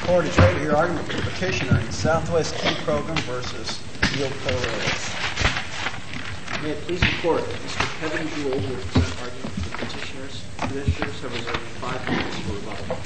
Court is ready to hear argument for the petitioner in Southwest Key Program versus Gil Perez. May it please the Court, Mr. Kevin Gould will present argument for the petitioners. Petitioners have reserved 5 minutes for rebuttal.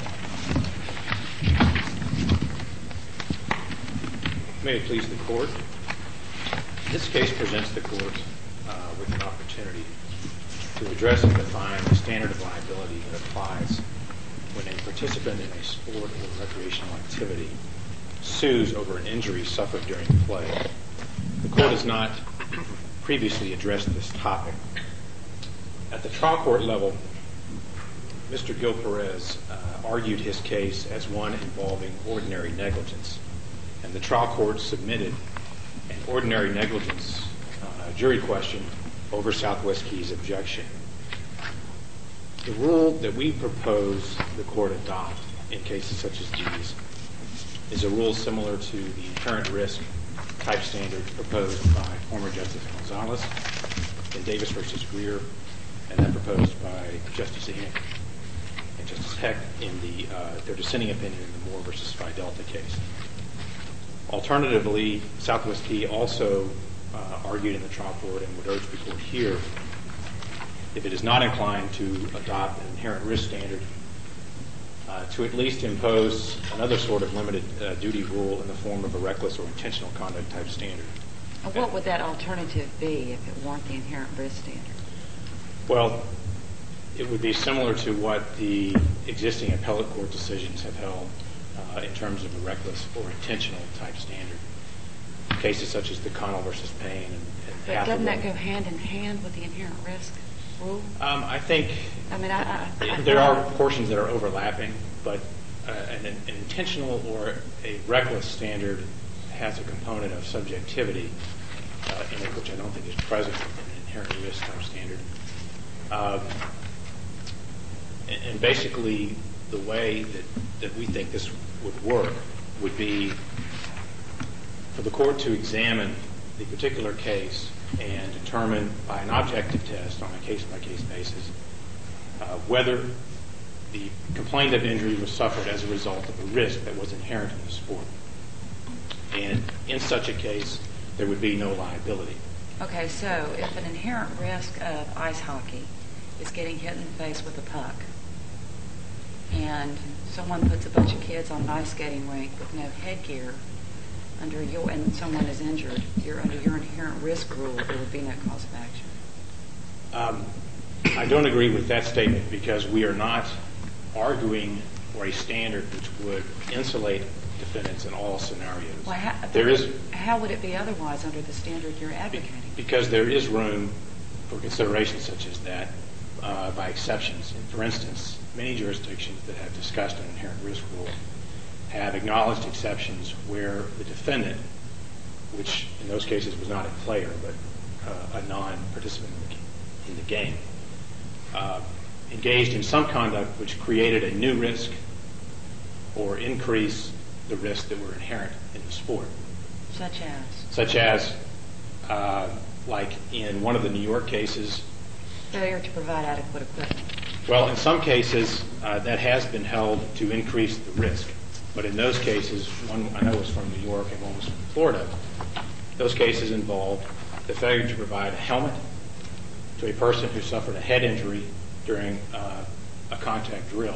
May it please the Court. This case presents the Court with an opportunity to address and define the standard of liability that applies when a participant in a sport or recreational activity sues over an injury suffered during play. The Court has not previously addressed this topic. At the trial court level, Mr. Gil Perez argued his case as one involving ordinary negligence, and the trial court submitted an ordinary negligence jury question over Southwest Key's objection. The rule that we propose the Court adopt in cases such as these is a rule similar to the inherent risk type standard proposed by former Justice Gonzalez in Davis v. Greer, and then proposed by Justice Enoch and Justice Heck in their dissenting opinion in the Moore v. Phi Delta case. Alternatively, Southwest Key also argued in the trial court and would urge the Court here, if it is not inclined to adopt an inherent risk standard, to at least impose another sort of limited duty rule in the form of a reckless or intentional conduct type standard. What would that alternative be if it weren't the inherent risk standard? Well, it would be similar to what the existing appellate court decisions have held in terms of a reckless or intentional type standard. Cases such as the Connell v. Payne and But doesn't that go hand in hand with the inherent risk rule? I think there are portions that are overlapping, but an intentional or a reckless standard has a component of subjectivity in it, which I don't think is present in an inherent risk type standard. And basically, the way that we think this would work would be for the Court to examine the particular case and determine by an objective test on a case-by-case basis whether the complaint of injury was suffered as a result of a risk that was inherent in the sport. And in such a case, there would be no liability. Okay, so if an inherent risk of ice hockey is getting hit in the face with a puck, and someone puts a bunch of kids on an ice skating rink with no headgear, and someone is injured, under your inherent risk rule, there would be no cause of action. I don't agree with that statement because we are not arguing for a standard which would insulate defendants in all scenarios. Well, how would it be otherwise under the standard you're advocating? Because there is room for considerations such as that by exceptions. For instance, many jurisdictions that have discussed an inherent risk rule have acknowledged exceptions where the defendant, which in those cases was not a player but a non-participant in the game, engaged in some conduct which created a new risk or increased the risks that were inherent in the sport. Such as? Such as, like in one of the New York cases. Failure to provide adequate equipment. Well, in some cases, that has been held to increase the risk. But in those cases, one I know was from New York and one was from Florida, those cases involved the failure to provide a helmet to a person who suffered a head injury during a contact drill,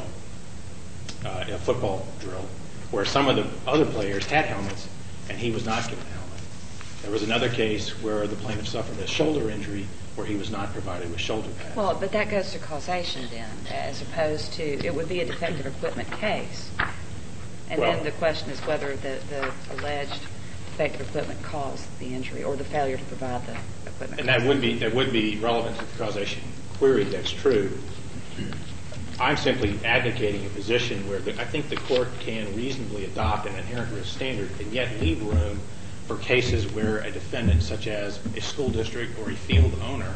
a football drill, where some of the other players had helmets and he was not given a helmet. There was another case where the plaintiff suffered a shoulder injury where he was not provided with shoulder pads. Well, but that goes to causation then, as opposed to, it would be a defective equipment case. And then the question is whether the alleged defective equipment caused the injury or the failure to provide the equipment. And that would be relevant to the causation query. That's true. I'm simply advocating a position where I think the Court can reasonably adopt an inherent risk standard and yet leave room for cases where a defendant, such as a school district or a field owner,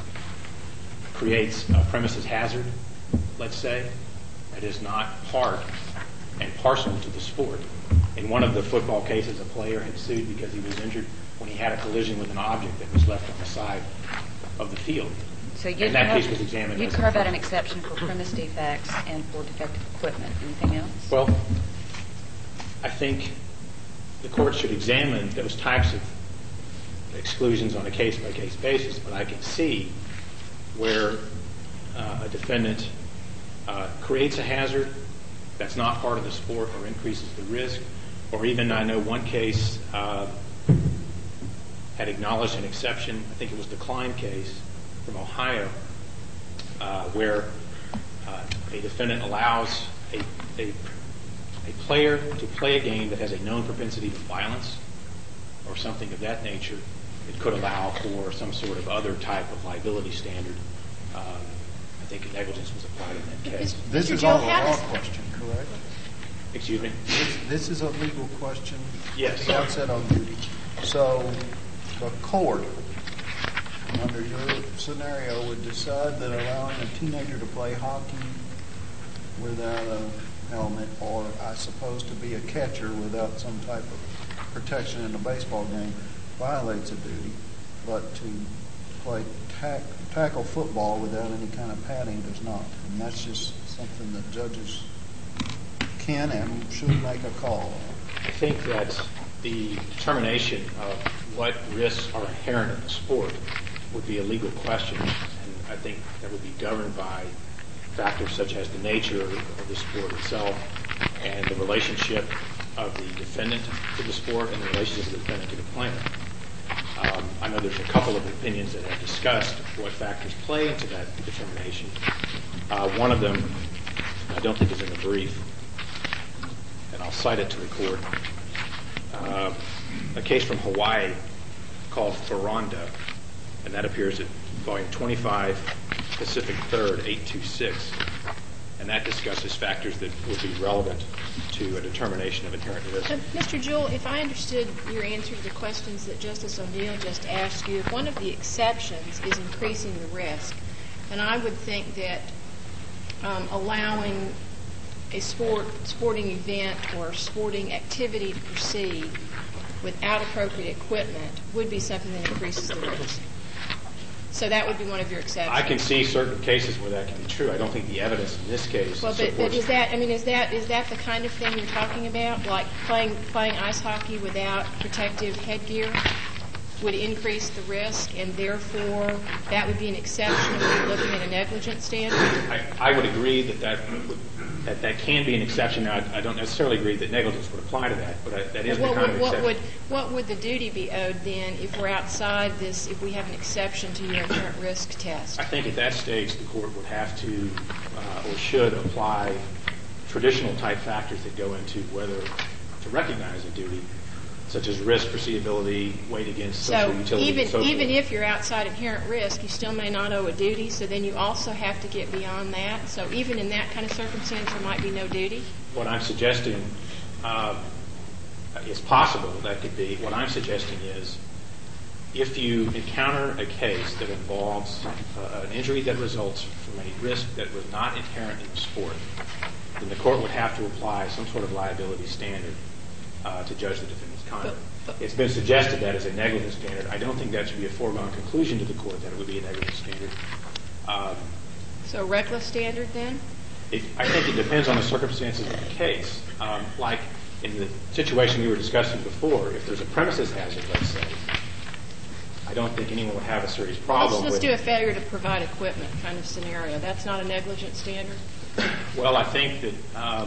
creates a premises hazard, let's say, that is not part and parcel to the sport. In one of the football cases, a player had sued because he was injured when he had a collision with an object that was left on the side of the field. So and that case was examined. You carve out an exception for premise defects and for defective equipment. Anything else? Well, I think the court should examine those types of exclusions on a case-by-case basis, but I can see where a defendant creates a hazard that's not part of the sport or increases the risk, or even I know one case had acknowledged an exception. I think it was the Klein case from Ohio, where a defendant allows a player to play a game that has a known propensity to violence or something of that nature. It could allow for some sort of other type of liability standard. I think negligence was applied in that case. This is all a law question, correct? Excuse me? This is a legal question. Yes. Outset on duty. So the court, under your scenario, would decide that allowing a teenager to play hockey without a helmet, or I suppose to be a catcher without some type of protection in a baseball game, violates a duty, but to play tackle football without any kind of padding does not. And that's just something that judges can and should make a call on. I think that the determination of what risks are inherent in the sport would be a legal question, and I think that would be governed by factors such as the nature of the sport itself and the relationship of the defendant to the sport and the relationship of the defendant to the plaintiff. I know there's a couple of opinions that have discussed what factors play into that determination. One of them I don't think is in the brief, and I'll cite it to the court. A case from Hawaii called Ferranda, and that appears at volume 25, Pacific 3rd, 826. And that discusses factors that would be relevant to a determination of inherent risk. Mr. Jewell, if I understood your answer to the questions that Justice O'Neill just asked you, if one of the exceptions is increasing the risk, then I would think that allowing a sporting event or sporting activity to proceed without appropriate equipment would be something that increases the risk. So that would be one of your exceptions. I can see certain cases where that can be true. I don't think the evidence in this case supports it. But is that the kind of thing you're talking about? Like playing ice hockey without protective headgear would increase the risk, and therefore that would be an exception if you're looking at a negligence standard? I would agree that can be an exception. Now, I don't necessarily agree that negligence would apply to that, but that is the kind of exception. What would the duty be owed then if we're outside this, if we have an exception to your inherent risk test? I think at that stage the court would have to or should apply traditional type factors that go into whether to recognize a duty, such as risk, foreseeability, weight against social utility, and so forth. Even if you're outside inherent risk, you still may not owe a duty, so then you also have to get beyond that. So even in that kind of circumstance, there might be no duty? What I'm suggesting is possible that could be. What I'm suggesting is if you encounter a case that involves an injury that results from a risk that was not inherent in the sport, then the court would have to apply some sort of liability standard to judge the defendant's conduct. It's been suggested that as a negligence standard. I don't think that should be a foregone conclusion to the court that it would be a negligence standard. So a reckless standard then? I think it depends on the circumstances of the case. Like in the situation we were discussing before, if there's a premises hazard, let's say, I don't think anyone would have a serious problem with... Let's do a failure to provide equipment kind of scenario. That's not a negligence standard? Well, I think that...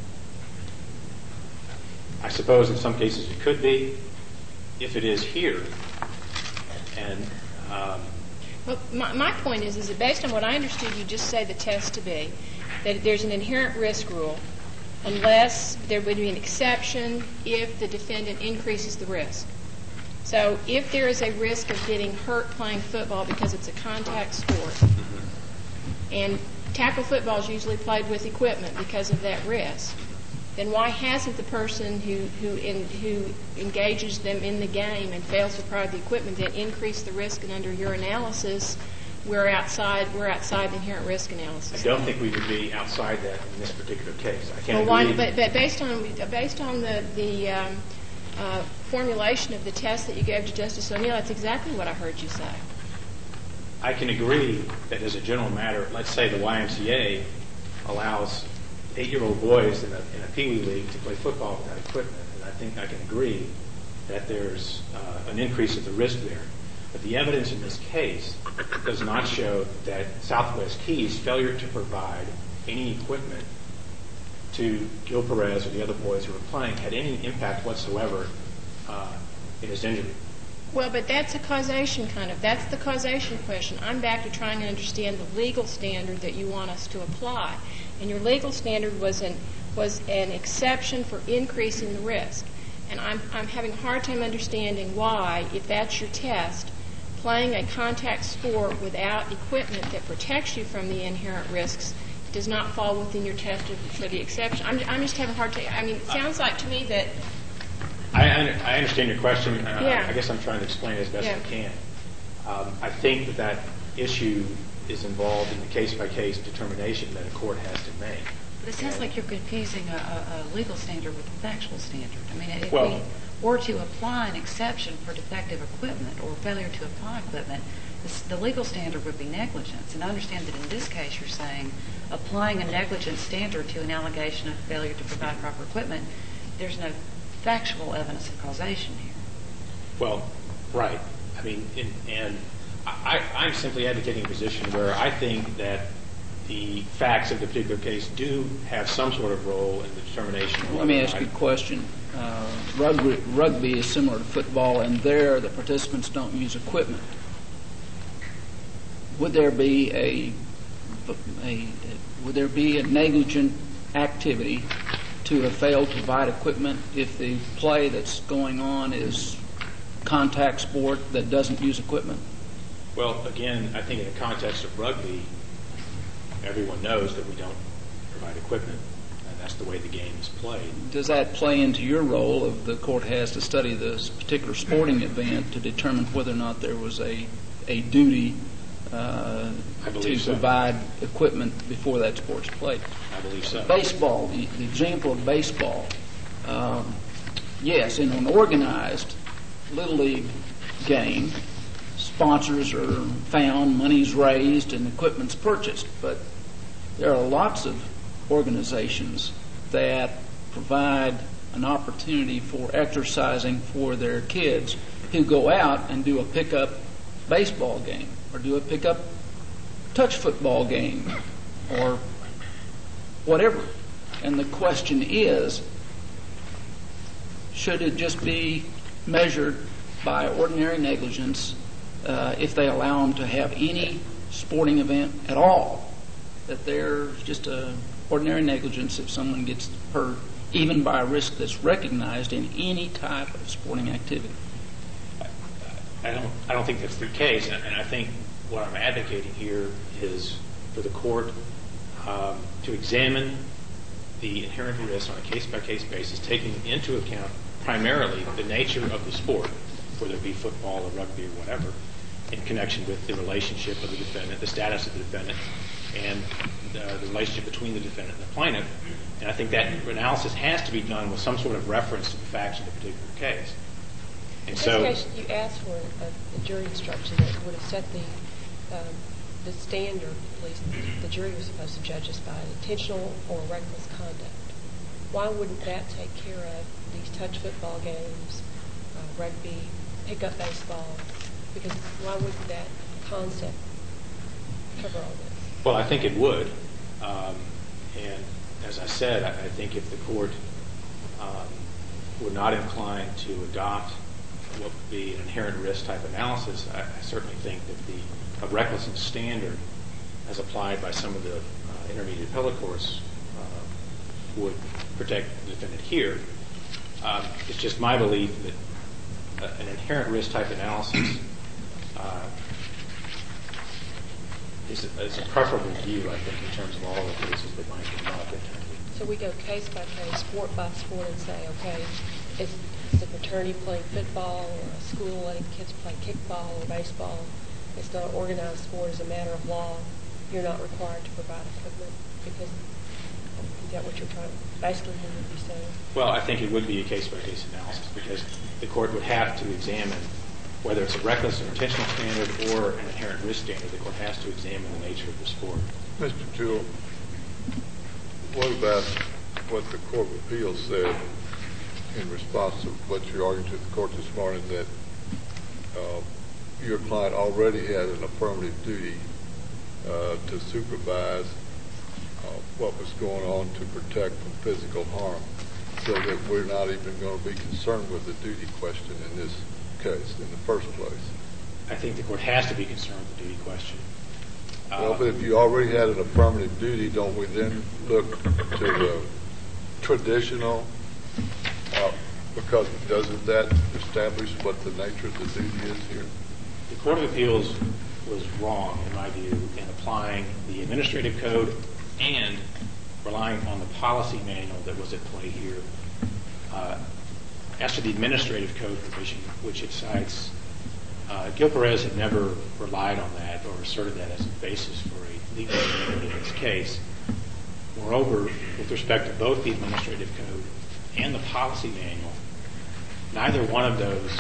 I suppose in some cases it could be. If it is here, and... Well, my point is that based on what I understood you just say the test to be, that there's an inherent risk rule unless there would be an exception if the defendant increases the risk. So if there is a risk of getting hurt playing football because it's a contact sport, and tackle football is usually played with equipment because of that risk, then why hasn't the person who engages them in the game and fails to provide the equipment then increased the risk? And under your analysis, we're outside the inherent risk analysis. I don't think we would be outside that in this particular case. I can't agree. But based on the formulation of the test that you gave to Justice O'Neill, that's exactly what I heard you say. I can agree that as a general matter, let's say the YMCA allows 8-year-old boys in a Pee Wee league to play football without equipment, and I think I can agree that there's an increase of the risk there. But the evidence in this case does not show that Southwest Keys' failure to provide any equipment to Gil Perez or the other boys who were playing had any impact whatsoever in his injury. Well, but that's a causation that's the causation question. I'm back to trying to understand the legal standard that you want us to apply. And your legal standard was an exception for increasing the risk. And I'm having a hard time understanding why, if that's your test, playing a contact sport without equipment that protects you from the inherent risks does not fall within your test for the exception. I'm just having a hard time. I mean, it sounds like to me that... I understand your question. Yeah. I guess I'm trying to explain it as best I can. I think that issue is involved in the case-by-case determination that a court has to make. But it sounds like you're confusing a legal standard with a factual standard. I mean, if Well, we were to apply an exception for defective equipment or failure to apply equipment, the legal standard would be negligence. And I understand that in this case you're saying applying a negligence standard to an allegation of failure to provide proper equipment, there's no factual evidence of causation here. Well, right. I mean, and I'm simply advocating a position where I think that the facts of the particular case do have some sort of role in the determination. Let me ask you a question. Rugby is similar to football, and there the participants don't use equipment. Would there be a negligent activity to have failed to provide equipment if the play that's going on is contact sport that doesn't use equipment? Well, again, I think in the context of rugby, everyone knows that we don't provide equipment, and that's the way the game is played. Does that play into your role of the court has to study this particular sporting event to determine whether or not there was a duty to provide equipment before that sport's played? I believe so. Baseball, the example of baseball, yes, in an organized Little League game, sponsors are found, money's raised, and equipment's purchased. But there are lots of organizations that provide an opportunity for exercising for their kids who go out and do a pickup baseball game or do a pickup touch football game or whatever. And the question is, should it just be measured by ordinary negligence if they allow them to have any sporting event at all? That there's just a ordinary negligence if someone gets hurt, even by a risk that's recognized in any type of sporting activity. I don't think that's the case, and I think what I'm advocating here is for the court to examine the inherent risk on a case-by-case basis, taking into account primarily the nature of the sport, whether it be football or rugby or whatever, in connection with the relationship of the defendant, the status of the defendant, and the relationship between the defendant and the plaintiff. And I think that analysis has to be done with some sort of reference to the facts of the particular case. And in this case, you asked for a jury instruction that would have set the standard, at least the jury was supposed to judge us by intentional or reckless conduct. Why wouldn't that take care of these touch football games, rugby, pickup baseball? Because why wouldn't that concept cover all this? Well, I think it would. And as I said, I think if the court were not inclined to adopt what would be an inherent risk type analysis, I certainly think that a recklessness standard, as applied by some of the intermediate appellate courts, would protect the defendant here. It's just my belief that an inherent risk type analysis is a preferable view, I think, in terms of all the cases that might be involved in. So we go case by case, sport by sport, and say, okay, is a fraternity playing football or a school letting kids play kickball or baseball? It's not an organized sport. As a matter of law, you're not required to provide equipment because is that what you're trying to basically be saying? Well, I think it would be a case-by-case analysis because the court would have to examine whether it's a reckless or intentional standard or an inherent risk standard. The court has to examine the nature of the sport. Mr. Jewell, What about what the Court of Appeals said in response to what you argued to the court this morning, that your client already had an affirmative duty to supervise what was going on to protect from physical harm, so that we're not even going to be concerned with the duty question in this case in the first place? I think the court has to be concerned with the duty question. Well, but if you already had an affirmative duty, don't we then look to the traditional, because doesn't that establish what the nature of the duty is here? The Court of Appeals was wrong, in my view, in applying the administrative code and relying on the policy manual that was at play here. As to the administrative code provision, which it cites, Gil Perez had never relied on that or asserted that as a basis for a legal standard in this case. Moreover, with respect to both the administrative code and the policy manual, neither one of those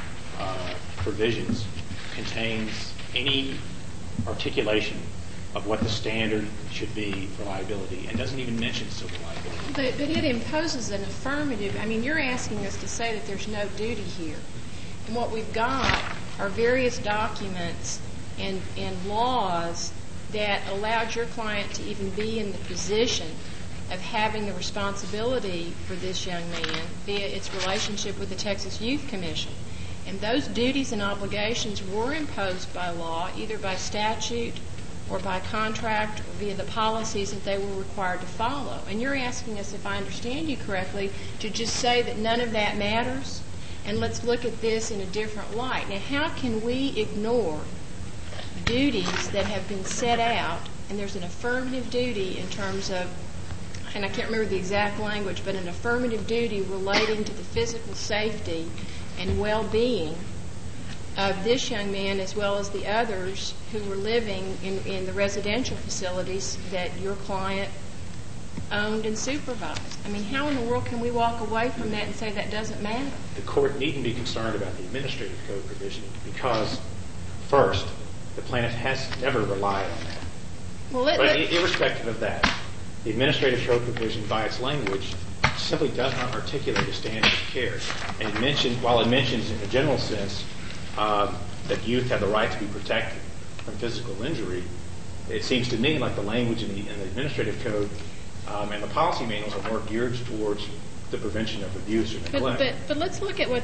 provisions contains any articulation of what the standard should be for liability, and doesn't even mention civil liability. But it imposes an affirmative. I mean, you're asking us to say that there's no duty here. And what we've got are various documents and laws that allowed your client to even be in the position of having the responsibility for this young man via its relationship with the Texas Youth Commission. And those duties and obligations were imposed by law, either by statute or by contract or via the policies that they were required to follow. And you're asking us, if I understand you correctly, to just say that none of that matters, and let's look at this in a different light. Now, how can we ignore duties that have been set out, and there's an affirmative duty in terms of, and I can't remember the exact language, but an affirmative duty relating to the physical safety and well-being of this young man as well as the others who were living in the residential facilities that your client owned and supervised? I mean, how in the world can we walk away from that and say that doesn't matter? The court needn't be concerned about the administrative code provision because, first, the plaintiff has never relied on that. But irrespective of that, the administrative code provision, by its language, simply does not articulate a standard of care. And while it mentions in a general sense that youth have the right to be protected from physical injury, it seems to me like the language in the administrative code and the policy manuals are more geared towards the prevention of abuse or neglect. But let's look at what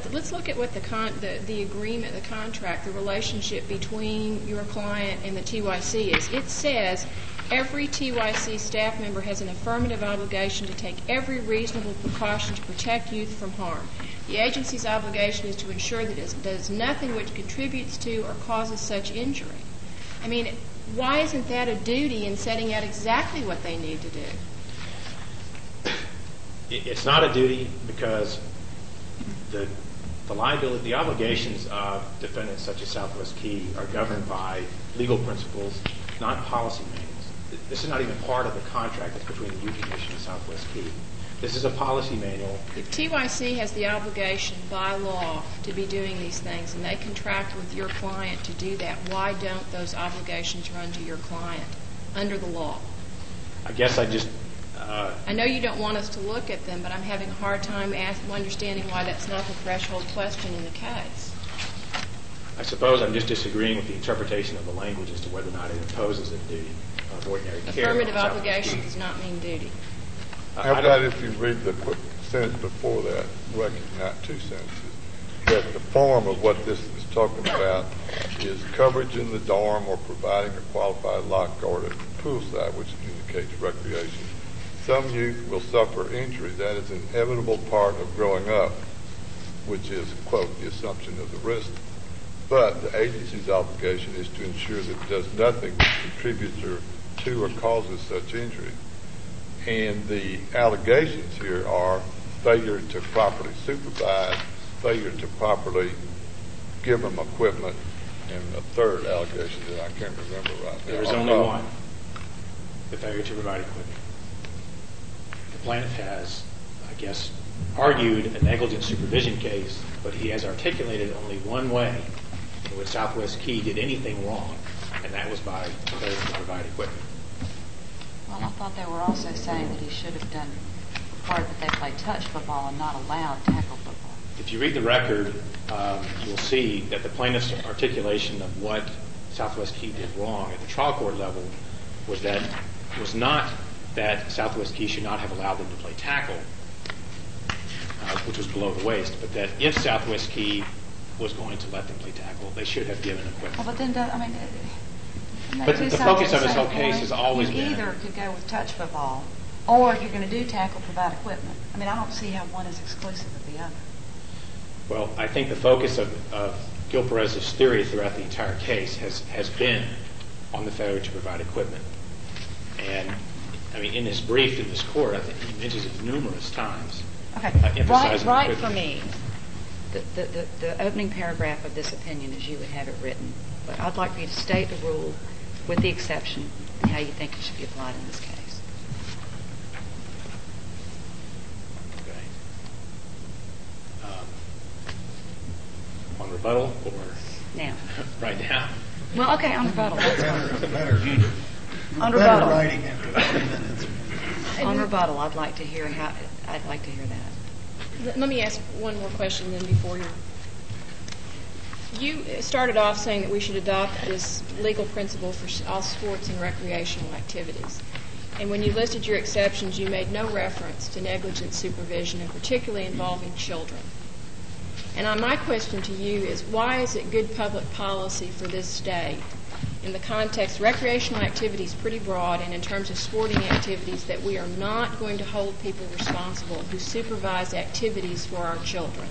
the agreement, the contract, the relationship between your client and the TYC is. It says every TYC staff member has an affirmative obligation to take every reasonable precaution to protect youth from harm. The agency's obligation is to ensure that it does nothing which contributes to or causes such injury. I mean, why isn't that a duty in setting out exactly what they need to do? It's not a duty because the liability, the obligations of defendants such as Southwest Key are governed by legal principles, not policy manuals. This is not even part of the contract that's between the Youth Commission and Southwest Key. This is a policy manual. The TYC has the obligation by law to be doing these things, and they contract with your client to do that. Why don't those obligations run to your client under the law? I guess I just... I know you don't want us to look at them, but I'm having a hard time understanding why that's not the threshold question in the case. I suppose I'm just disagreeing with the interpretation of the language as to whether or not it imposes a duty of ordinary care. Affirmative obligation does not mean duty. How about if you read the sentence before that, recognize two sentences, that the form of what this is talking about is coverage in the dorm or providing a qualified lifeguard at the poolside, which indicates recreation. Some youth will suffer injury. That is an inevitable part of growing up, which is, quote, the assumption of the risk. But the agency's obligation is to ensure that it does nothing that contributes to or causes such injury. And the allegations here are failure to properly supervise, failure to properly give them equipment, and a third allegation that I can't remember right now. There is only one, the failure to provide equipment. The plaintiff has, I guess, argued a negligent supervision case, but he has articulated only one way in which Southwest Key did anything wrong, and that was by failing to provide equipment. Well, I thought they were also saying that he should have required that they play touch football and not allowed tackle football. If you read the record, you'll see that the plaintiff's articulation of what Southwest Key did wrong at the trial court level was not that Southwest Key should not have allowed them to play tackle, which was below the waist, but that if Southwest Key was going to let them play tackle, they should have given equipment. Well, but then, But the focus of this whole case has always been... You either could go with touch football, or if you're going to do tackle, provide equipment. I mean, I don't see how one is exclusive of the other. Well, I think the focus of Gil Perez's theory throughout the entire case has been on the failure to provide equipment. And, I mean, in his brief in this court, I think he mentions it numerous times. Okay, emphasizing right for me, the opening paragraph of this opinion as you would have it written. But I'd like for you to state the rule with the exception and how you think it should be applied in this case. Okay. On rebuttal or Now. right now? Well, okay, on rebuttal. That's fine. Better On rebuttal. writing after 3 minutes. On rebuttal, I'd like to hear that. Let me ask one more question then before you started off saying that we should adopt this legal principle for all sports and recreational activities. And when you listed your exceptions, you made no reference to negligent supervision, and particularly involving children. And my question to you is, why is it good public policy for this state, in the context, recreational activity is pretty broad, and in terms of sporting activities, that we are not going to hold people responsible who supervise activities for our children?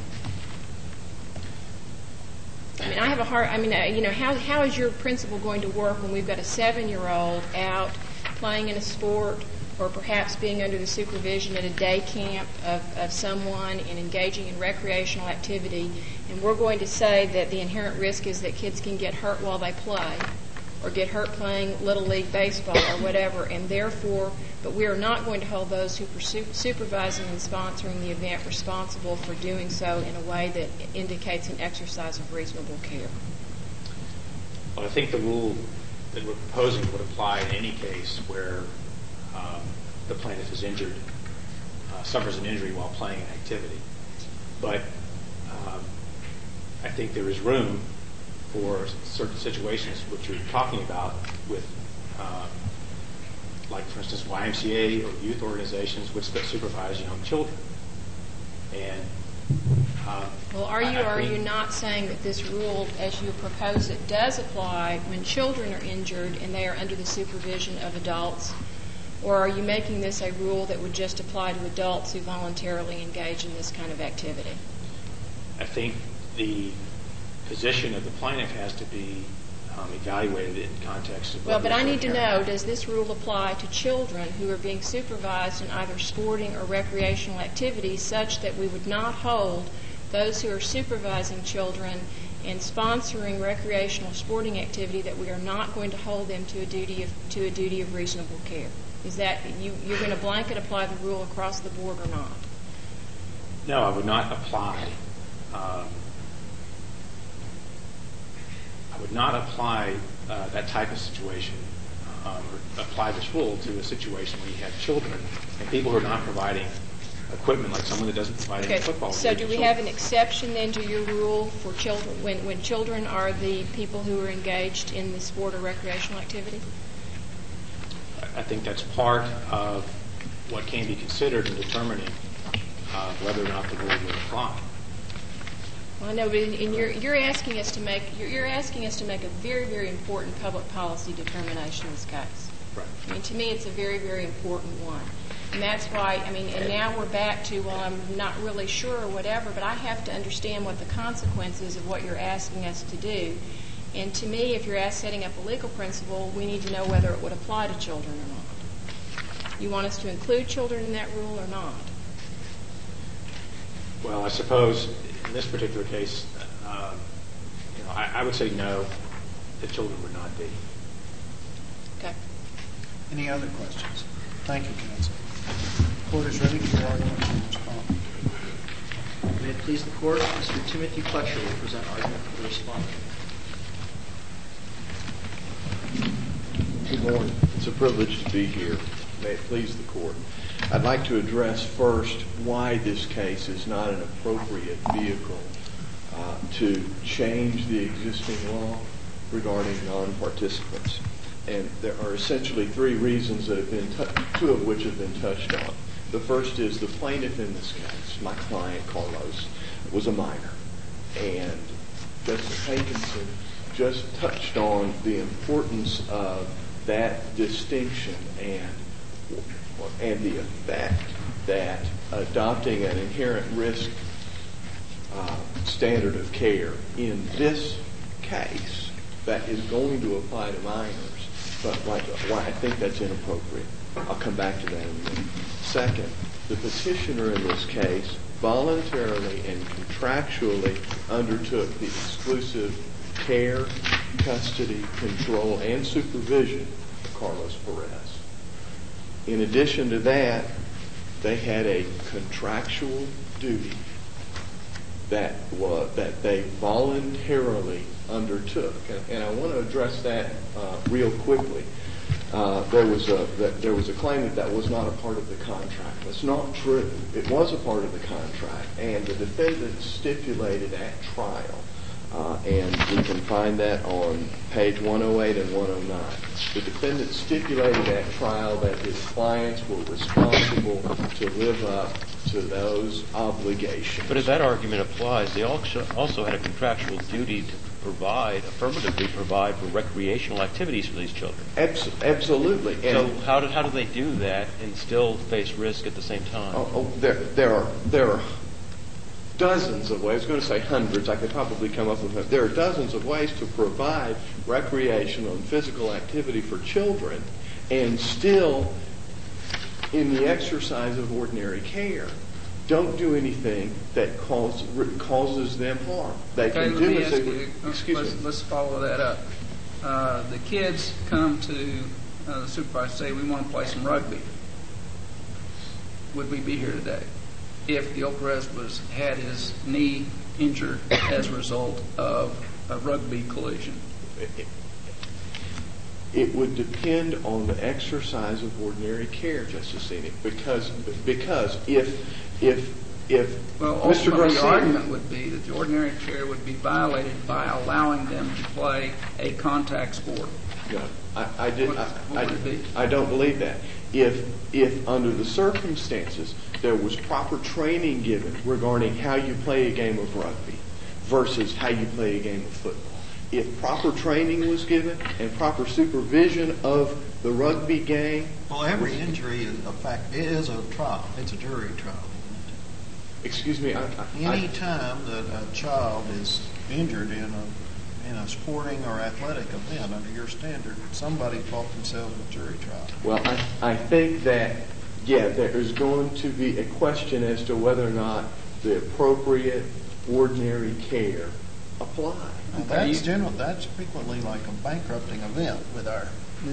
I mean, how is your principle going to work when we've got a 7-year-old out playing in a sport, or perhaps being under the supervision at a day camp of someone and engaging in recreational activity, and we're going to say that the inherent risk is that kids can get hurt while they play, or get hurt playing Little League baseball or whatever, and therefore, but we are not going to hold those who are supervising and sponsoring the event responsible for doing so in a way that indicates an exercise of reasonable care. Well, I think the rule that we're proposing would apply in any case where the plaintiff is injured, suffers an injury while playing an activity. But I think there is room for certain situations which you're talking about with, like, for instance, YMCA or youth organizations which supervise young children. And well, are you not saying that this rule, as you propose it, does apply when children are injured and they are under the supervision of adults? Or are you making this a rule that would just apply to adults who voluntarily engage in this kind of activity? I think the position of the plaintiff has to be evaluated in context of... Well, but I need to know, does this rule apply to children who are being supervised in either sporting or recreational activities such that we would not hold those who are supervising children and sponsoring recreational sporting activity, that we are not going to hold them to a duty of reasonable care? Is that you're going to blanket apply the rule across the board or not? No, I would not apply. That type of situation, or apply this rule to a situation where you have children and people who are not providing equipment, like someone that doesn't provide any football. So do we have an exception then to your rule for children when children are the people who are engaged in the sport or recreational activity? I think that's part of what can be considered in determining whether or not the rule would apply. Well, I know, but you're asking us to make a very, very important public policy determination in this case. Right. I mean, to me, it's a very, very important one, and that's why. I mean, and now we're back to, well, I'm not really sure or whatever, but I have to understand what the consequences of what you're asking us to do. And to me, if you're setting up a legal principle, we need to know whether it would apply to children or not. You want us to include children in that rule or not? Well, I suppose in this particular case, I would say no, the children would not be. Okay. Any other questions? Thank you, counsel. The court is ready for your argument and response. May it please the court, Mr. Timothy Fletcher will present argument for the respondent. Good morning. It's a privilege to be here. May it please the Court. I'd like to address first why this case is not an appropriate vehicle to change the existing law regarding non-participants. And there are essentially three reasons that have been, two of which have been touched on. The first is the plaintiff in this case, my client Carlos, was a minor. And Justice Hankinson just touched on the importance of that distinction and the effect that adopting an inherent risk standard of care in this case that is going to apply to minors, but why I think that's inappropriate. I'll come back to that in a minute. Second, the petitioner in this case voluntarily and contractually undertook the exclusive care, custody, control, and supervision of Carlos Perez. In addition to that, they had a contractual duty that they voluntarily undertook. And I want to address that real quickly. There was a claim that was not a part of the contract. That's not true. It was a part of the contract, and the defendant stipulated at trial, and we can find that on page 108 and 109. The defendant stipulated at trial that his clients were responsible to live up to those obligations. But as that argument applies, they also had a contractual duty to affirmatively provide for recreational activities for these children. Absolutely. So how do they do that and still face risk at the same time? There are dozens of ways. I was going to say hundreds. I could probably come up with them. There are dozens of ways to provide recreational and physical activity for children and still, in the exercise of ordinary care, don't do anything that causes them harm. They can do let's follow that up. The kids come to the supervisor and say, we want to play some rugby. Would we be here today if Gil Perez had his knee injured as a result of a rugby collision? It would depend on the exercise of ordinary care, Justice Enoch, because if Mr. Garcia, the argument would be that the ordinary care would be violated by allowing them to play a contact sport. No, I don't believe that. If under the circumstances there was proper training given regarding how you play a game of rugby versus how you play a game of football, if proper training was given and proper supervision of the rugby game. Well, every injury is a trial. It's a jury trial. Excuse me. Any time that a child is injured in a sporting or athletic event under your standard, somebody fought themselves a jury trial. Well, I think that, there is going to be a question as to whether or not the appropriate ordinary care applies. That's frequently like a bankrupting event with our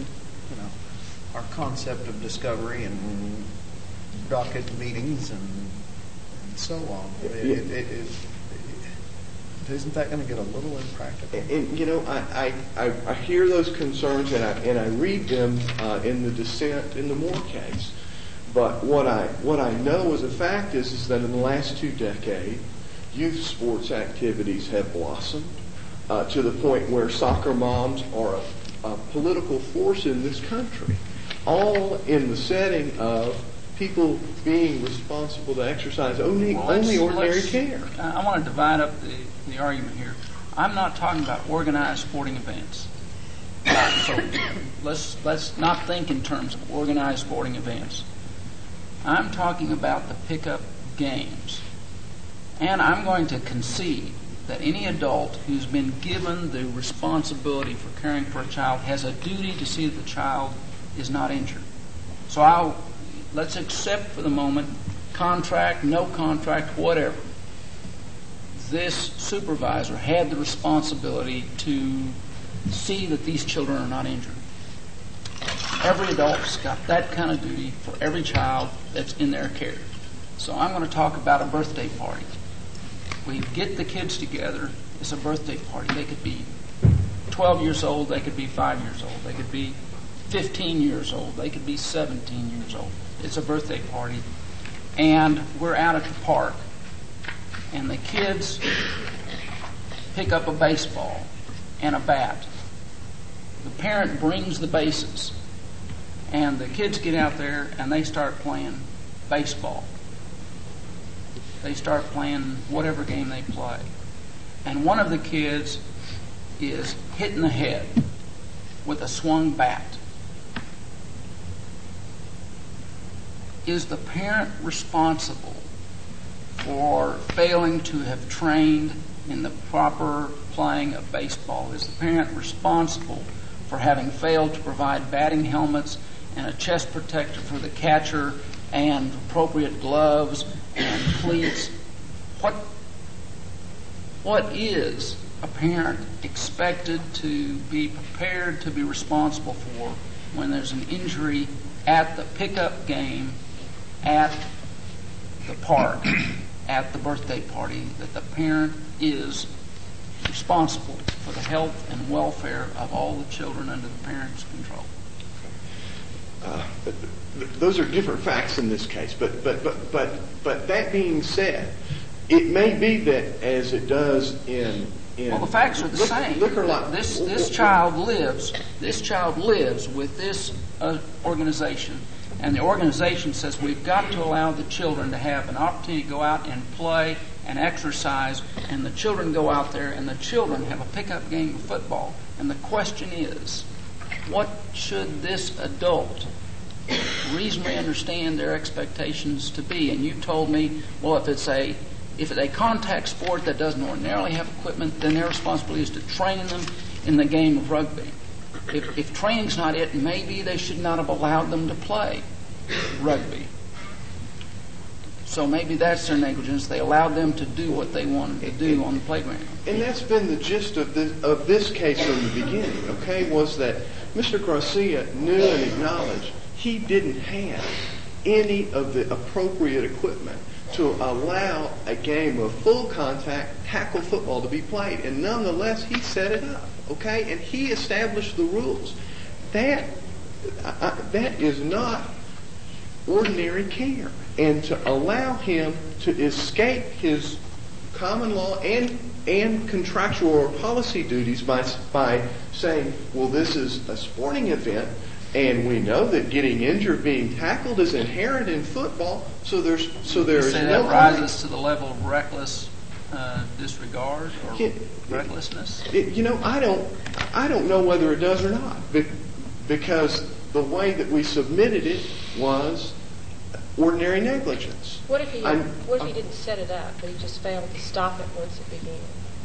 concept of discovery and docket meetings and so on. Isn't that going to get a little impractical? And I hear those concerns and I read them in the dissent in the Moore case. But what I know as a fact is that in the last 2 decades, youth sports activities have blossomed to the point where soccer moms are a political force in this country, all in the setting of people being responsible to exercise only ordinary care. I want to divide up the argument here. I'm not talking about organized sporting events. So let's not think in terms of organized sporting events. I'm talking about the pickup games. And I'm going to concede that any adult who's been given the responsibility for caring for a child has a duty to see that the child is not injured. So let's accept for the moment, contract, no contract, whatever. This supervisor had the responsibility to see that these children are not injured. Every adult's got that kind of duty for every child that's in their care. So I'm going to talk about a birthday party. We get the kids together. It's a birthday party. They could be 12 years old. They could be 5 years old. They could be 15 years old. They could be 17 years old. It's a birthday party. And we're out at the park. And the kids pick up a baseball and a bat. The parent brings the bases. And the kids get out there and they start playing baseball. They start playing whatever game they play. And one of the kids is hit in the head with a swung bat. Is the parent responsible for failing to have trained in the proper playing of baseball? Is the parent responsible for having failed to provide batting helmets and a chest protector for the catcher and appropriate gloves and cleats? What is a parent expected to be prepared to be responsible for when there's an injury at the pickup game, at the park, at the birthday party, that the parent is responsible for the health and welfare of all the children under the parent's control? Those are different facts in this case, but that being said, it may be that as it does in well, the facts are the same. This child lives with this organization, and the organization says we've got to allow the children to have an opportunity to go out and play and exercise, and the children go out there and the children have a pickup game of football. And the question is, what should this adult reasonably understand their expectations to be? And you told me, well, if it's a contact sport that doesn't ordinarily have equipment, then their responsibility is to train them in the game of rugby. If training's not it, maybe they should not have allowed them to play rugby. So maybe that's their negligence. They allowed them to do what they wanted to do on the playground. And that's been the gist of this case from the beginning, okay, was that Mr. Garcia knew and acknowledged he didn't have any of the appropriate equipment to allow a game of full contact tackle football to be played. And nonetheless, he set it up, okay? And he established the rules. That is not ordinary care. And to allow him to escape his common law and contractual or policy duties by saying, well, this is a sporting event, and we know that getting injured being tackled is inherent in football, so there is no that rises to the level of reckless disregard or recklessness? I don't know whether it does or not, because the way that we submitted it was ordinary negligence. What if he didn't set it up, but he just failed to stop it once it began?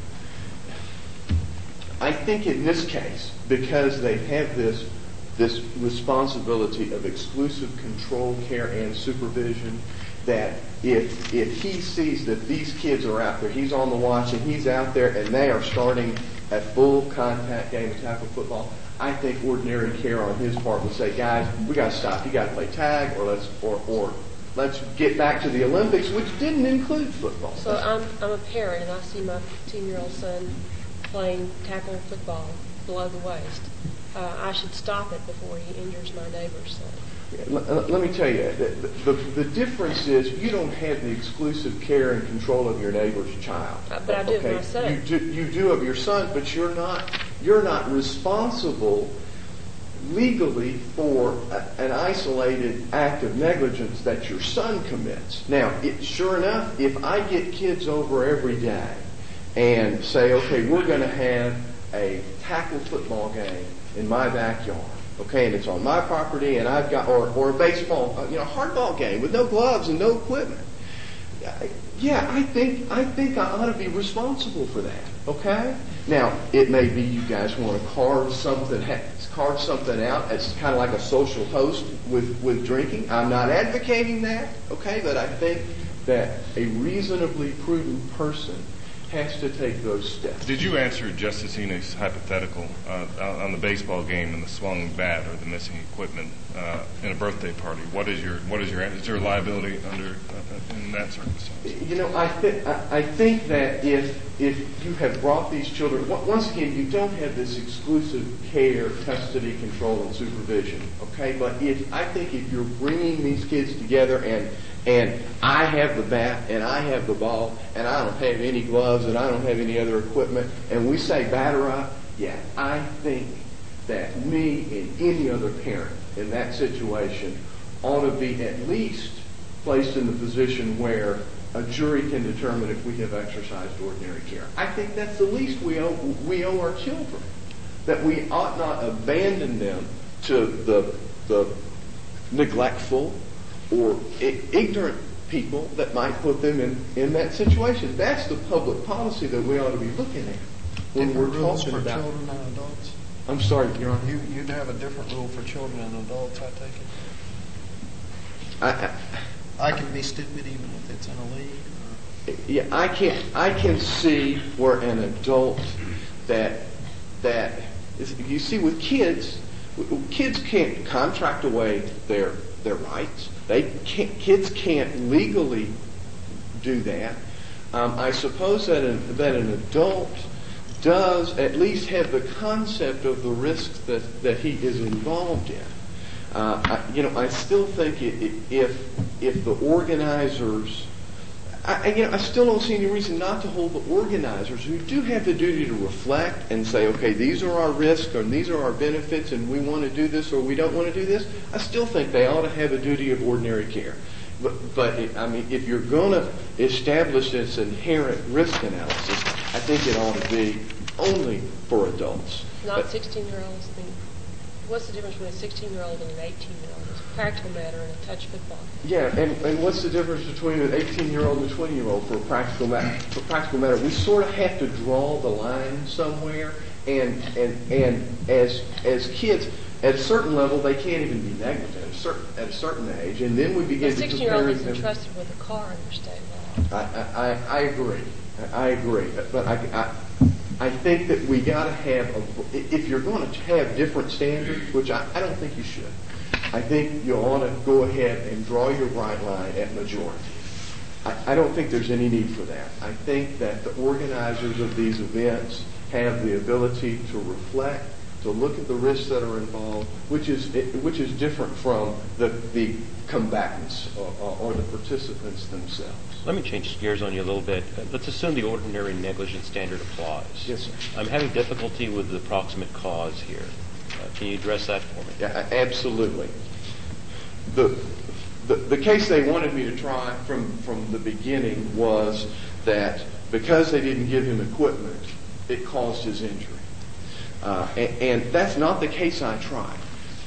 I think in this case, because they have this responsibility of exclusive control, care, and supervision, that if he sees that these kids are out there, he's on the watch and he's out there and they are starting a full contact game of tackle football, I think ordinary care on his part would say, guys, we got to stop. You got to play tag, or let's get back to the Olympics, which didn't include football. So I'm a parent and I see my 15-year-old son playing tackle football below the waist. I should stop it before he injures my neighbor's son. Let me tell you, the difference is you don't have the exclusive care and control of your neighbor's child. But I do of my son. You do of your son, but you're not responsible legally for an isolated act of negligence that your son commits. Now, sure enough, if I get kids over every day and say, okay, we're going to have a tackle football game in my backyard, okay, and it's on my property, and I've got, or a baseball, hardball game with no gloves and no equipment. Yeah, I think I ought to be responsible for that, okay? Now, it may be you guys want to carve something out as kind of like a social toast with drinking. I'm not advocating that, okay, but I think that a reasonably prudent person has to take those steps. Did you answer Justice Ennis' hypothetical on the baseball game and the swung bat or the missing equipment? in a birthday party. What is your is there liability under in that circumstance? You know, I think that if you have brought these children, once again, you don't have this exclusive care, custody, control, and supervision. Okay, but I think if you're bringing these kids together and I have the bat and I have the ball and I don't have any gloves and I don't have any other equipment, and we say batter up, yeah, I think that me and any other parent in that situation ought to be at least placed in the position where a jury can determine if we have exercised ordinary care. I think that's the least we owe our children, that we ought not abandon them to the neglectful or ignorant people that might put them in that situation. That's the public policy that we ought to be looking at when we're talking about children and adults. I'm sorry, Your Honor. You'd have a different rule for children and adults, I take it. I can be stupid even if it's in a league. Yeah, I can see where an adult that you see with kids can't contract away their rights. Kids can't legally do that. I suppose that an adult does at least have the concept of the risks that he is involved in. I still think if the organizers, I still don't see any reason not to hold the organizers who do have the duty to reflect and say, okay, these are our risks and these are our benefits and we want to do this or we don't want to do this. I still think they ought to have a duty of ordinary care. But if you're going to establish this inherent risk analysis, I think it ought to be only for adults. Not 16-year-olds. What's the difference between a 16-year-old and an 18-year-old? It's a practical matter in a touch football. Yeah, and what's the difference between an 18-year-old and a 20-year-old for a practical matter? For practical matter, we sort of have to draw the line somewhere, and as kids, at a certain level, they can't even be negligent at a certain age, and then we begin to compare them. A 16-year-old is entrusted with a car under state law. I agree, but I think that we got to have, if you're going to have different standards, which I don't think you should, I think you ought to go ahead and draw your bright line at majority. I don't think there's any need for that. I think that the organizers of these events have the ability to reflect, to look at the risks that are involved, which is different from the combatants or the participants themselves. Let me change gears on you a little bit. Let's assume the ordinary negligence standard applies. Yes, sir. I'm having difficulty with the proximate cause here. Can you address that for me? Yeah, absolutely. The case they wanted me to try from the beginning was that because they didn't give him equipment, it caused his injury. And that's not the case I tried.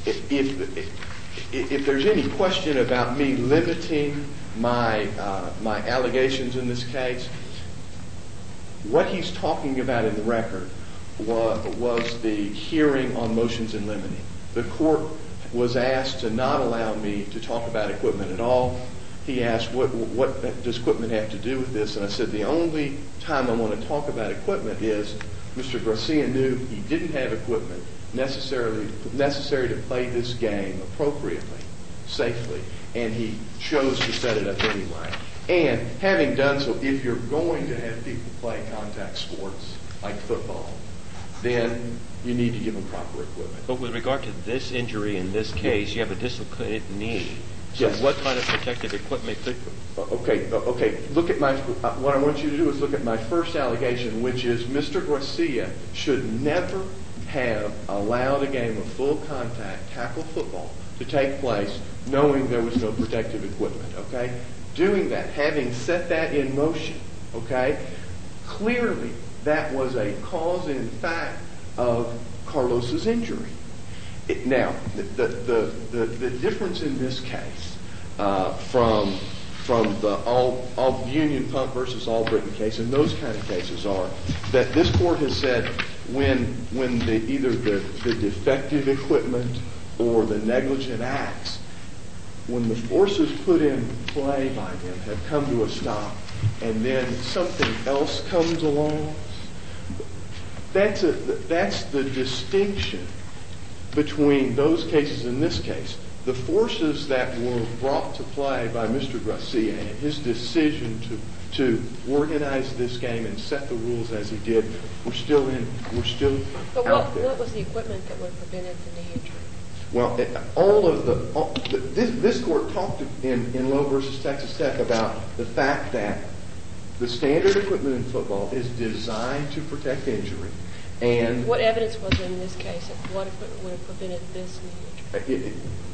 If there's any question about me limiting my allegations in this case, what he's talking about in the record was the hearing on motions in limine. The court was asked to not allow me to talk about equipment at all. He asked, what does equipment have to do with this? And I said, the only time I want to talk about equipment is Mr. Garcia knew he didn't have equipment necessary to play this game appropriately, safely, and he chose to set it up anyway. And having done so, if you're going to have people play contact sports like football, then you need to give them proper equipment. But with regard to this injury in this case, you have a dislocated knee. So Yes. what kind of protective equipment could... Okay. Look at what I want you to do is look at my first allegation, which is Mr. Garcia should never have allowed a game of full contact tackle football to take place knowing there was no protective equipment, okay? Doing that, having set that in motion, okay, clearly that was a cause in fact of Carlos's injury. Now, the difference in this case from the all Union Pump versus All Britain case and those kind of cases are that this court has said when either the defective equipment or the negligent acts, when the forces put in play by them have come to a stop and then something else comes along, that's the distinction between those cases and this case. the forces that were brought to play by Mr. Garcia and his decision to organize this game and set the rules as he did were still But out there. what was the equipment that would have prevented the knee injury? Well, this court talked in Lowe versus Texas Tech about the fact that the standard equipment in football is designed to protect injury. And what evidence was in this case of what equipment would have prevented this knee injury?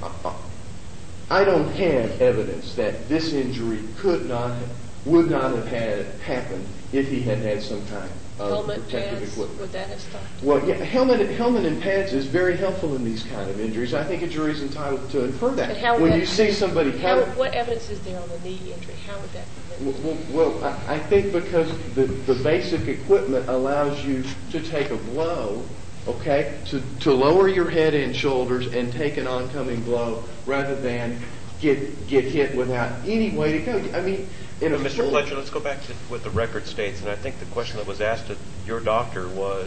I don't have evidence that this injury would not have had happened if he had had some kind of helmet, protective pads, equipment. would that have stopped? Well, yeah, helmet and pads is very helpful in these kind of injuries. I think a jury's entitled to infer that. And how would when that, you see somebody, what evidence is there on the knee injury? How would that prevent it? Well, I think because the basic equipment allows you to take a blow, okay, to lower your head and shoulders and take an oncoming blow rather than get hit without any way to go. I mean, Mr. Fletcher, let's go back to what the record states, and I think the question that was asked of your doctor was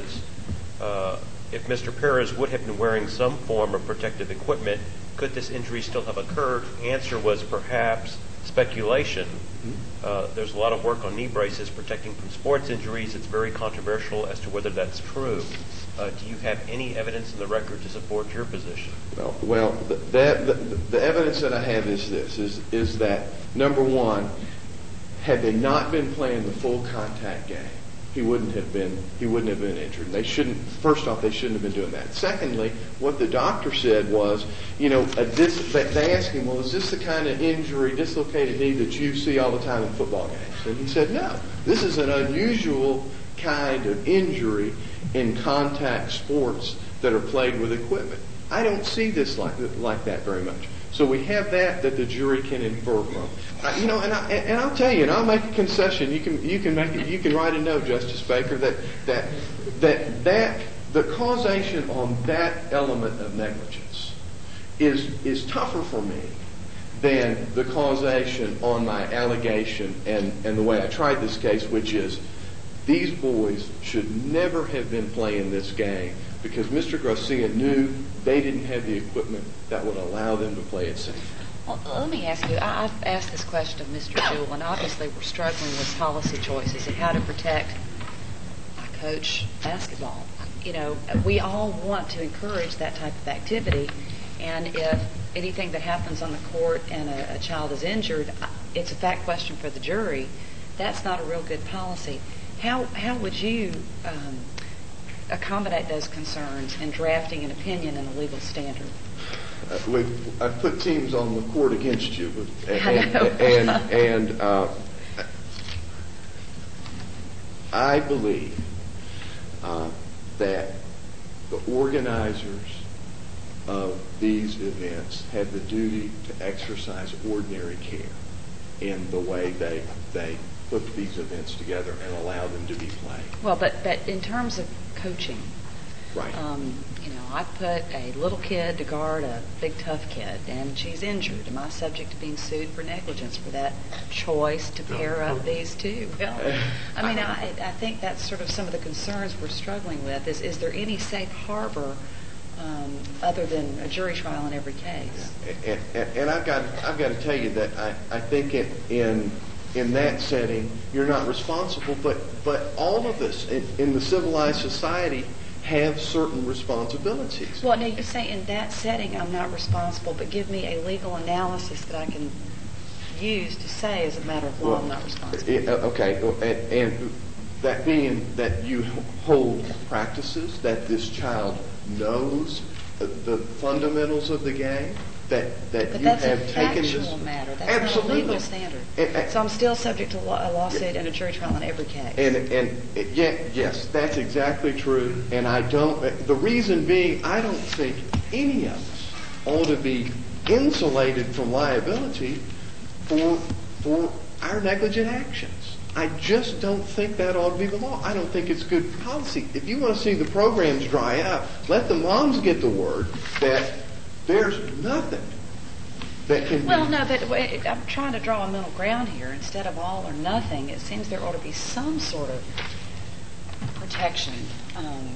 if Mr. Perez would have been wearing some form of protective equipment, could this injury still have occurred? Answer was perhaps speculation. There's a lot of work on knee braces protecting from sports injuries. It's very controversial as to whether that's true. Do you have any evidence in the record to support your position? Well, the evidence that I have is this: is that number one, had they not been playing the full contact game, he wouldn't have been injured. They shouldn't have been doing that. Secondly, what the doctor said was, they asked him, well, is this the kind of injury, dislocated knee that you see all the time in football games? And he said, no, this is an unusual kind of injury in contact sports that are played with equipment. I don't see this like that very much. So we have that the jury can infer from. And I'll tell you, and I'll make a concession. You can write a note, Justice Baker, that the causation on that element of negligence is tougher for me than the causation on my allegation and the way I tried this case, which is these boys should never have been playing this game because Mr. Garcia knew they didn't have the equipment that would allow them to play it safe. Well, let me ask you, I've asked this question of Mr. Jewell, and obviously we're struggling with policy choices and how to protect. I coach basketball. We all want to encourage that type of activity, and if anything that happens on the court and a child is injured, it's a fact question for the jury. That's not a real good policy. How would you accommodate those concerns in drafting an opinion and a legal standard? I've put teams on the court against you, and I believe that the organizers of these events have the duty to exercise ordinary care in the way they put these events together and allow them to be played. Well, but in terms of coaching, right? I put a little kid to guard a big tough kid, and she's injured. Am I subject to being sued for negligence for that choice to pair up these two? Well, I think that's sort of some of the concerns we're struggling with. Is there any safe harbor other than a jury trial in every case? And I've got to tell you that I think in that setting you're not responsible, but all of us in the civilized society have certain responsibilities. Well, now you say in that setting I'm not responsible, but give me a legal analysis that I can use to say as a matter of law I'm not responsible. Okay, and that being that you hold practices, that this child knows the fundamentals of the game, that but you that's have a taken this. factual matter. That's Absolutely. not a legal standard. So I'm still subject to a lawsuit and a jury trial in every case. Yes, that's exactly true. And the reason being, I don't think any of us ought to be insulated from liability for our negligent actions. I just don't think that ought to be the law. I don't think it's good policy. If you want to see the programs dry up, let the moms get the word that there's nothing that can be. Well, no, but I'm trying to draw a middle ground here. Instead of all or nothing, it seems there ought to be some sort of protection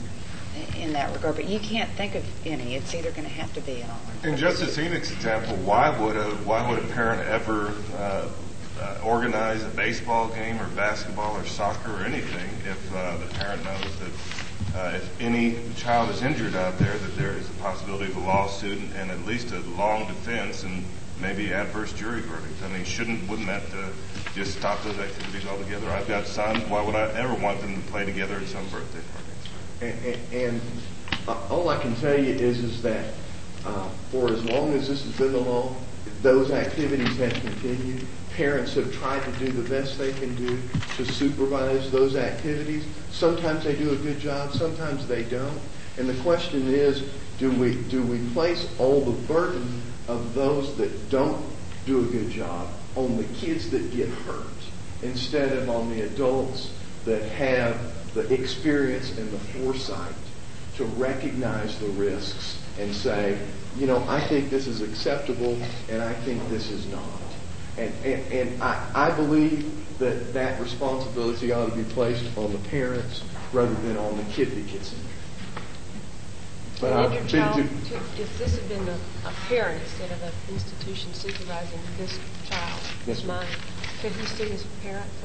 in that regard, but you can't think of any. It's either going to have to be an all. In Justice Enoch's example, why would a parent ever organize a baseball game or basketball or soccer or anything if the parent knows that if any child is injured out there, that there is a possibility of a lawsuit and at least a long defense and maybe adverse jury verdict? I mean, wouldn't that just stop those activities altogether? I've got sons. Why would I ever want them to play together at some birthday party? And all I can tell you is that for as long as this has been the law, those activities have continued. Parents have tried to do the best they can do to supervise those activities. Sometimes they do a good job, sometimes they don't. And the question is, do we place all the burden of those that don't do a good job on the kids that get hurt instead of on the adults that have the experience and the foresight to recognize the risks and say, I think this is acceptable and I think this is not. And I believe that responsibility ought to be placed on the parents rather than on the kid that gets injured. But if this had been a parent instead of an institution supervising this child, this minor, could he sue his parent for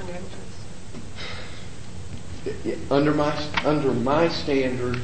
negligence? Under my standard,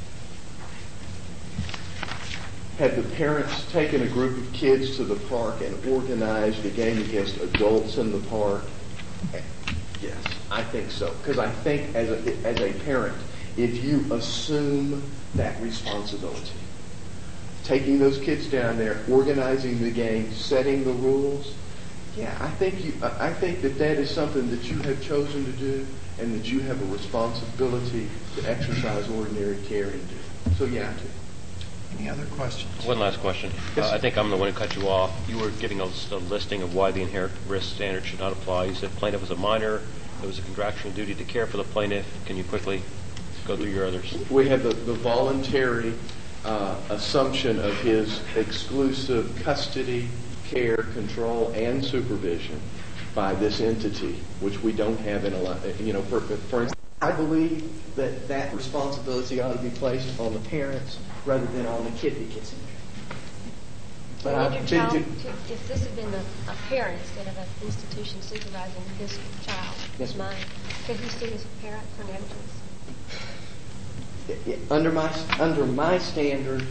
had the parents taken a group of kids to the park and organized a game against adults in the park? Yes, I think so. Because I think as a parent, if you assume that responsibility, taking those kids down there, organizing the game, setting the rules, I think that is something that you have chosen to do and that you have a responsibility to exercise ordinary care and do. So yeah, I do. Any other questions? One last question. I think I'm the one who cut you off. You were giving a listing of why the inherent risk standard should not apply. You said plaintiff was a minor. There was a contractual duty to care for the plaintiff. Can you quickly go through your others? We have the voluntary assumption of his exclusive custody, care, control, and supervision by this entity, which we don't have in a lot. For instance, I believe that responsibility ought to be placed on the parents rather than on the kid that gets injured. But if this had been a parent instead of an institution supervising this child, this minor, could he sue his parent for negligence? Under my standard,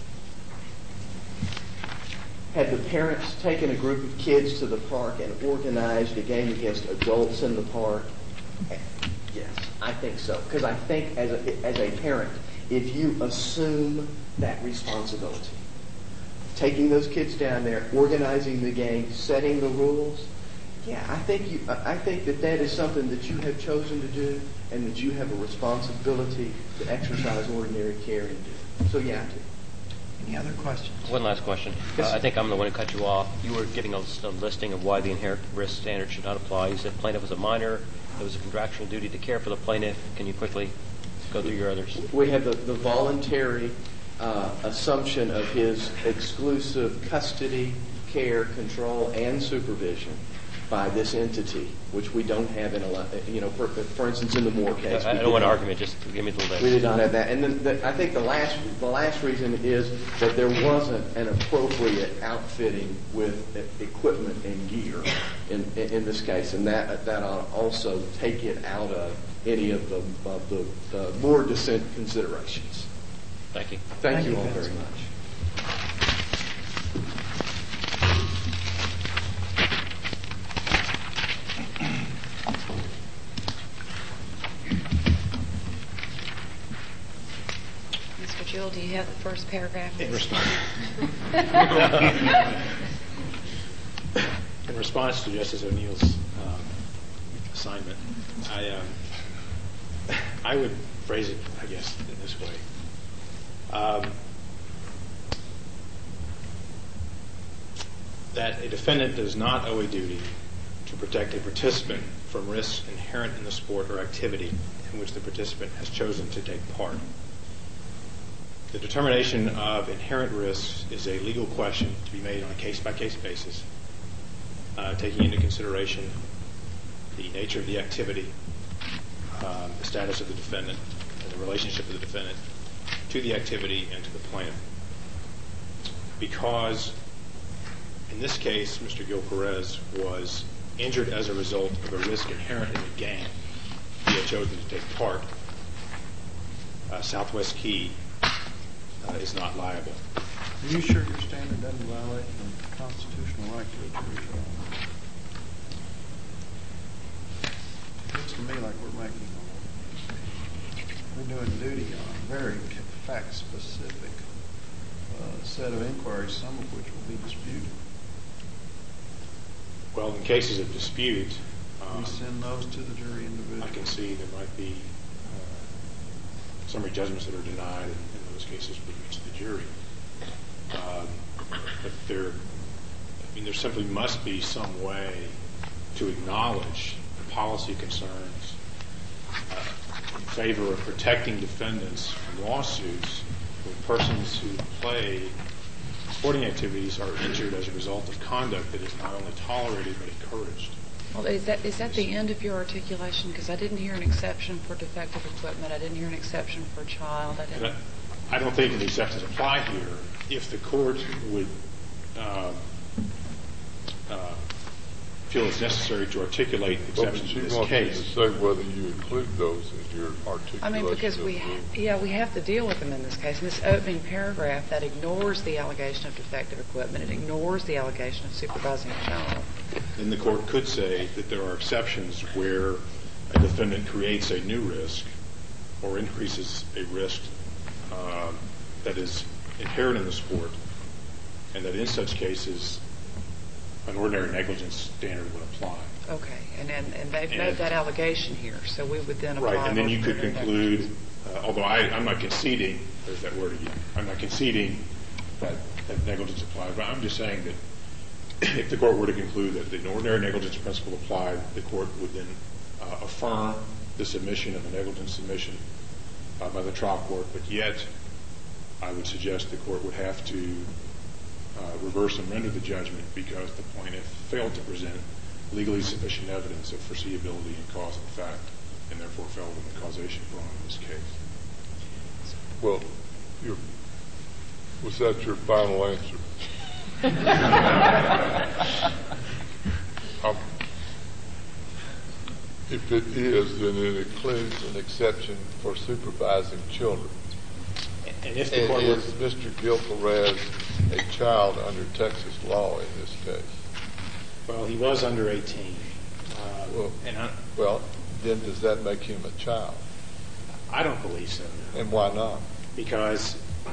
had the parents taken a group of kids to the park and organized a game against adults in the park? Yes, I think so. Because I think as a parent, if you assume that responsibility, taking those kids down there, organizing the game, setting the rules, I think that is something that you have chosen to do and that you have a responsibility to exercise ordinary care and do. So yeah, I do. Any other questions? One last question. I think I'm the one who cut you off. You were giving a listing of why the inherent risk standard should not apply. You said plaintiff was a minor. There was a contractual duty to care for the plaintiff. Can you quickly go through your others? We have the voluntary assumption of his exclusive custody, care, control, and supervision by this entity, which we don't have in a lot. For instance, in the Moore case, I don't want to argue. Just give me the list. We did not have that. And then I think the last reason is that there wasn't an appropriate outfitting with equipment and gear in this case, and that ought also take it out of any of the more dissent considerations. Thank you. Thank you all very much. Mr. Jewell, do you have the first paragraph? In response to Justice O'Neill's assignment, I would phrase it, I guess, in this way. That a defendant does not owe a duty to protect a participant from risks inherent in the sport or activity in which the participant has chosen to take part. The determination of inherent risks is a legal question to be made on a case-by-case basis, taking into consideration the nature of the activity, the status of the defendant, and the relationship of the defendant to the activity and to the plaintiff. Because in this case, Mr. Gil-Perez was injured as a result of a risk inherent in the game he had chosen to take part, Southwest Key is not liable. Are you sure your standard doesn't violate the constitutional right to a jury trial? It looks to me like we're doing duty on a very fact-specific set of inquiries, some of which will be disputed. Well, in cases of dispute, we send those to the jury individually. I can see there might be summary judgments that are denied, and in those cases would reach the jury. But there simply must be some way to acknowledge the policy concerns in favor of protecting defendants from lawsuits when persons who play sporting activities are injured as a result of conduct that is not only tolerated but encouraged. Well, is that the end of your articulation? Because I didn't hear an exception for defective equipment. I didn't hear an exception for a child. I don't think the exceptions apply here. If the court would feel it's necessary to articulate exceptions in this case. But she wants you to say whether you include those in your articulation. I mean, because we have to deal with them in this case. In this opening paragraph, that ignores the allegation of defective equipment. It ignores the allegation of supervising a child. Then the court could say that there are exceptions where a defendant creates a new risk or increases a risk that is inherent in the sport, and that in such cases an ordinary negligence standard would apply. Okay, and they've made that allegation here, so we would then apply. Right, and then you could conclude, although I'm not conceding, there's that word again, I'm not conceding that negligence applies, but I'm just saying that if the court were to conclude that the ordinary negligence principle applied, the court would then affirm the submission of a negligence submission by the trial court, but yet I would suggest the court would have to reverse and render the judgment because the plaintiff failed to present legally sufficient evidence of foreseeability and cause and effect, and therefore failed in the causation prong in this case. Well, was that your final answer? If it is, then it includes an exception for supervising children. And if the court is Mr. Gil-Perez a child under Texas law in this case? Well, he was under 18. Well, then does that make him a child? I don't believe so. No. And why not? Because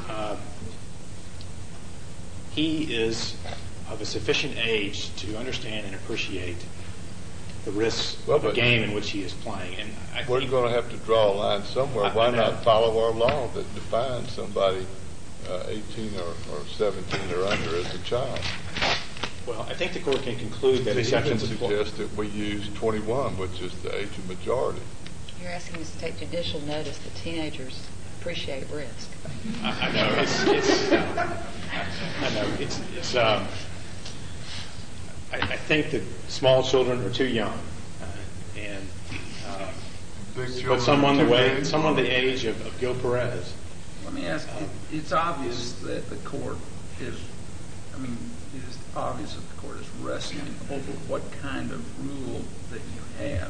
he is of a sufficient age to understand and appreciate the risks of the game in which he is playing. And we're going to have to draw a line somewhere. Why not follow our law that defines somebody 18 or 17 or under as a child? Well, I think the court can conclude that exceptions apply. He suggest that we use 21, which is the age of majority. You're asking us to take judicial notice that teenagers appreciate risk. I know. I think that small children are too young, but someone the age of Gil-Perez. Let me ask you, it's obvious that the court is wrestling over what kind of rule that you have.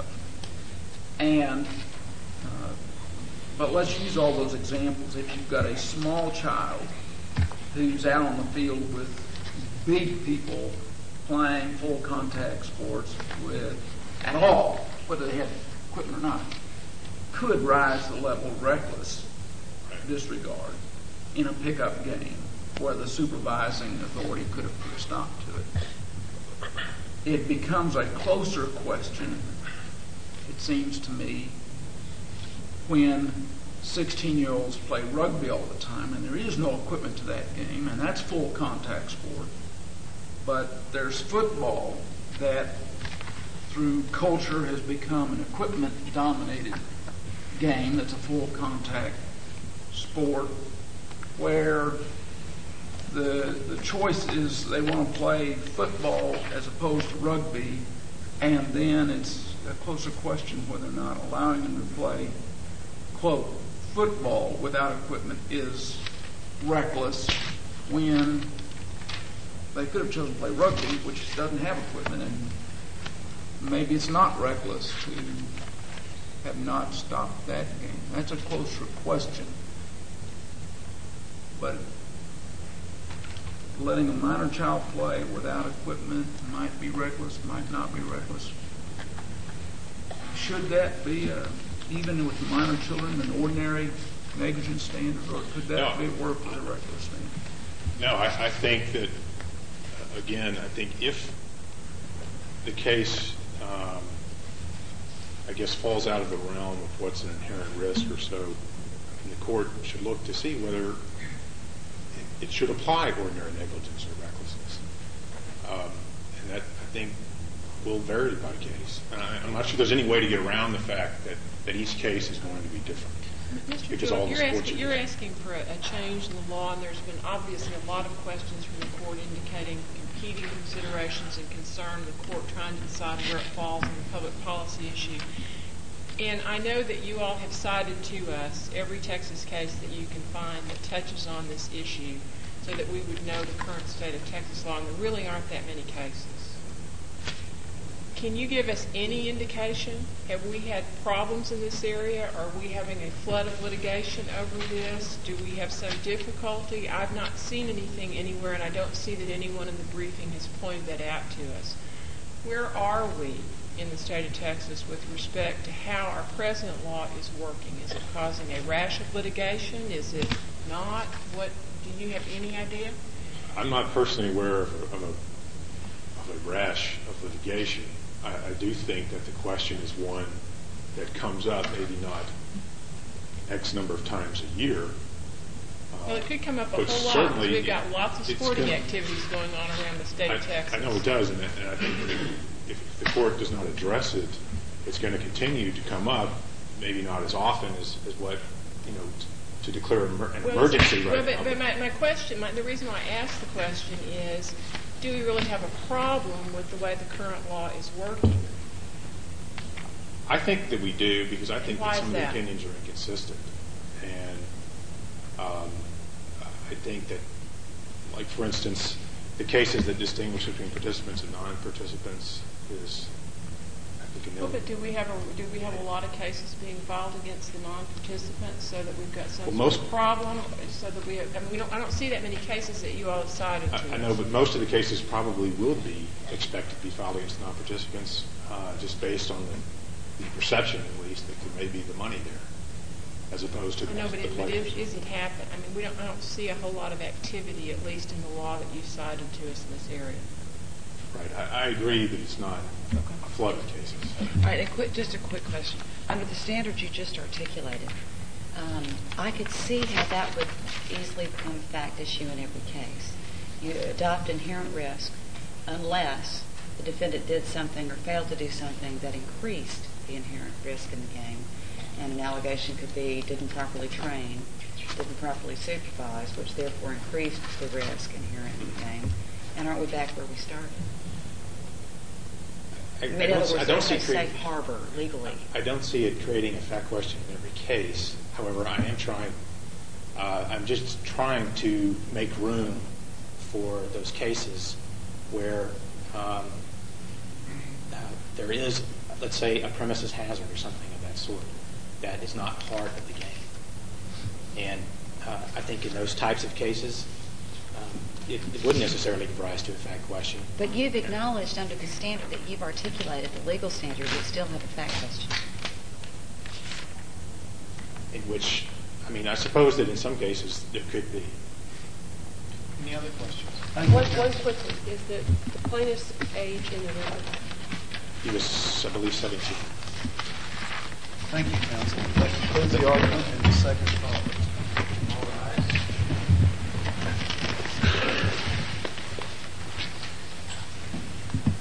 But let's use all those examples. If you've got a small child who's out on the field with big people playing full contact sports with, at all, whether they have equipment or not, could rise to the level of reckless disregard in a pickup game where the supervising authority could have put a stop to it. It becomes a closer question, it seems to me, when 16-year-olds play rugby all the time, and there is no equipment to that game, and that's full contact sport. But there's football that, through culture, has become an equipment-dominated game that's a full contact sport, where the choice is they want to play football as opposed to rugby, and then it's a closer question whether or not allowing them to play, quote, football without equipment is reckless when they could have chosen to play rugby, which doesn't have equipment, and maybe it's not reckless to have not stopped that game. That's a closer question. But letting a minor child play without equipment might be reckless, might not be reckless. Should that be, even with minor children, an ordinary negligence standard, or could that be work with a reckless standard? No, I think that, again, I think if the case, I guess, falls out of the realm of what's an inherent risk or so, the court should look to see whether it should apply ordinary negligence or recklessness. And that, I think, will vary by case. And I'm not sure there's any way to get around the fact that each case is going to be different. Mr. Jewell, you're asking for a change in the law, and there's been obviously a lot of questions from the court indicating competing considerations and concern, the court trying to decide where it falls in the public policy issue. And I know that you all have cited to us every Texas case that you can find that touches on this issue so that we would know the current state of Texas law, and there really aren't that many cases. Can you give us any indication? Have we had problems in this area? Are we having a flood of litigation over this? Do we have some difficulty? I've not seen anything anywhere, and I don't see that anyone in the briefing has pointed that out to us. Where are we in the state of Texas with respect to how our present law is working? Is it causing a rash of litigation? Is it not? What, do you have any idea? I'm not personally aware of a rash of litigation. I do think that the question is one that comes up, maybe not X number of times a year. Well, it could come up a whole lot because we've got lots of sporting activities going on around the state of Texas. I know it does, and I think if the court does not address it, it's going to continue to come up, maybe not as often as what, to declare an emergency right now. But my question, the reason why I asked the question is, do we really have a problem with the way the current law is working? I think that we do, because I think that some of the that? opinions are inconsistent. And I think that, like, for instance, the cases that distinguish between participants and non-participants is, I think, Well, but do we have a lot of cases being filed against the non-participants so that we've got some sort of problem? So that we have, I don't see that many cases that you all have cited to us. I know, but most of the cases probably will be expected to be filed against non-participants, just based on the perception, at least, that there may be the money there, as opposed to the players. I know, but it isn't happening. I don't see a whole lot of activity, at least in the law that you cited to us in this area. Right. I agree that it's not a flood of cases. All right, just a quick question. Under the standards you just articulated, I could see how that would easily become a fact issue in every case. You adopt inherent risk unless the defendant did something or failed to do something that increased the inherent risk in the game. And an allegation could be didn't properly train, didn't properly supervise, which therefore increased the risk inherent in the game. And aren't we back where we started? In other words, there's a safe harbor legally. I don't see it creating a fact question in every case. However, I'm just trying to make room for those cases where there is, let's say, a premises hazard or something of that sort that is not part of the game. And I think in those types of cases, it wouldn't necessarily give rise to a fact question. But you've acknowledged under the standard that you've articulated, the legal standard, would still have a fact question. In which, I suppose that in some cases there could be. Any other questions? One question. Is the plaintiff's age in the record? He was, I believe, 17. Thank you, counsel. That concludes the argument in the second call.